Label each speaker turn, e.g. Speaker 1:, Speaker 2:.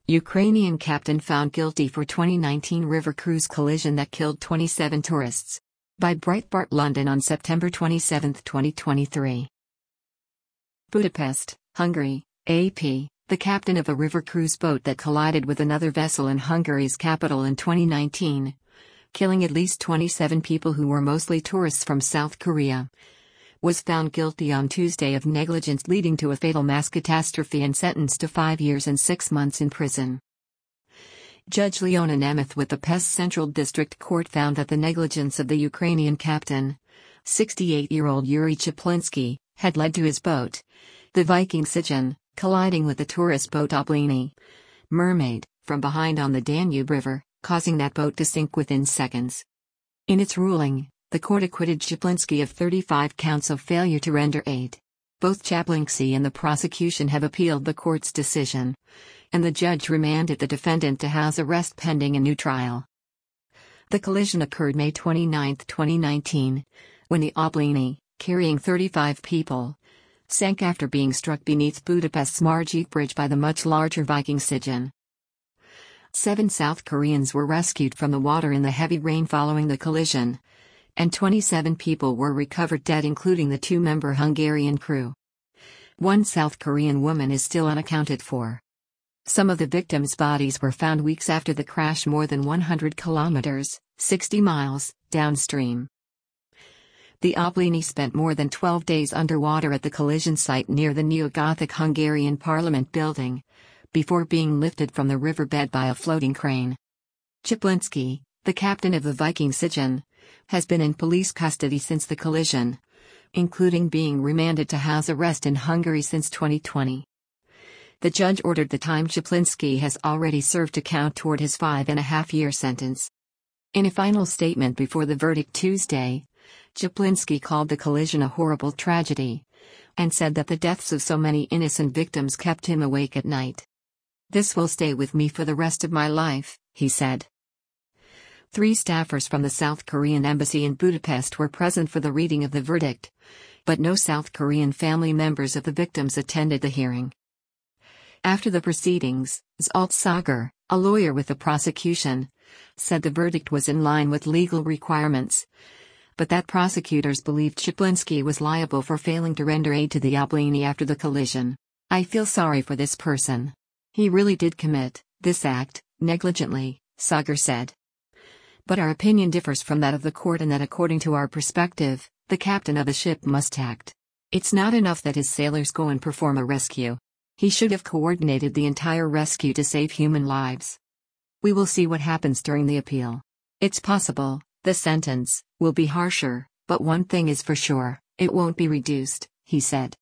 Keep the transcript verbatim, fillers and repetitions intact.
Speaker 1: Ukrainian captain found guilty for twenty nineteen river cruise collision that killed twenty-seven tourists. By Breitbart London on September twenty-seventh, twenty twenty-three. Budapest, Hungary, A P. The captain of a river cruise boat that collided with another vessel in Hungary's capital in twenty nineteen, killing at least twenty-seven people who were mostly tourists from South Korea, was found guilty on Tuesday of negligence leading to a fatal mass catastrophe and sentenced to five years and six months in prison. Judge Leona Nemeth with the Pest Central District Court found that the negligence of the Ukrainian captain, sixty-eight-year-old Yuri Chaplinsky, had led to his boat, the Viking Sigen, colliding with the tourist boat Obleni Mermaid, from behind on the Danube River, causing that boat to sink within seconds. In its ruling, the court acquitted Chaplinsky of thirty-five counts of failure to render aid. Both Chaplinsky and the prosecution have appealed the court's decision, and the judge remanded the defendant to house arrest pending a new trial. The collision occurred May twenty-ninth, twenty nineteen, when the Obleni, carrying thirty-five people, sank after being struck beneath Budapest's Margit Bridge by the much larger Viking Sigen. Seven South Koreans were rescued from the water in the heavy rain following the collision, and twenty-seven people were recovered dead, including the two-member Hungarian crew. One South Korean woman is still unaccounted for. Some of the victims' bodies were found weeks after the crash more than one hundred kilometers, sixty miles, downstream. The Obleni spent more than twelve days underwater at the collision site near the neo-Gothic Hungarian Parliament building, before being lifted from the riverbed by a floating crane. Chaplinsky, the captain of the Viking Sigen, has been in police custody since the collision, including being remanded to house arrest in Hungary since twenty twenty. The judge ordered the time Chaplinsky has already served to count toward his five-and-a-half-year sentence. In a final statement before the verdict Tuesday, Chaplinsky called the collision a horrible tragedy, and said that the deaths of so many innocent victims kept him awake at night. "This will stay with me for the rest of my life," he said. Three staffers from the South Korean embassy in Budapest were present for the reading of the verdict, but no South Korean family members of the victims attended the hearing. After the proceedings, Zsolt Sagar, a lawyer with the prosecution, said the verdict was in line with legal requirements, but that prosecutors believed Chaplinsky was liable for failing to render aid to the Obleni after the collision. "I feel sorry for this person. He really did commit this act negligently," Sagar said. "But our opinion differs from that of the court in that according to our perspective, the captain of the ship must act. It's not enough that his sailors go and perform a rescue. He should have coordinated the entire rescue to save human lives. We will see what happens during the appeal. It's possible the sentence will be harsher, but one thing is for sure, it won't be reduced," he said.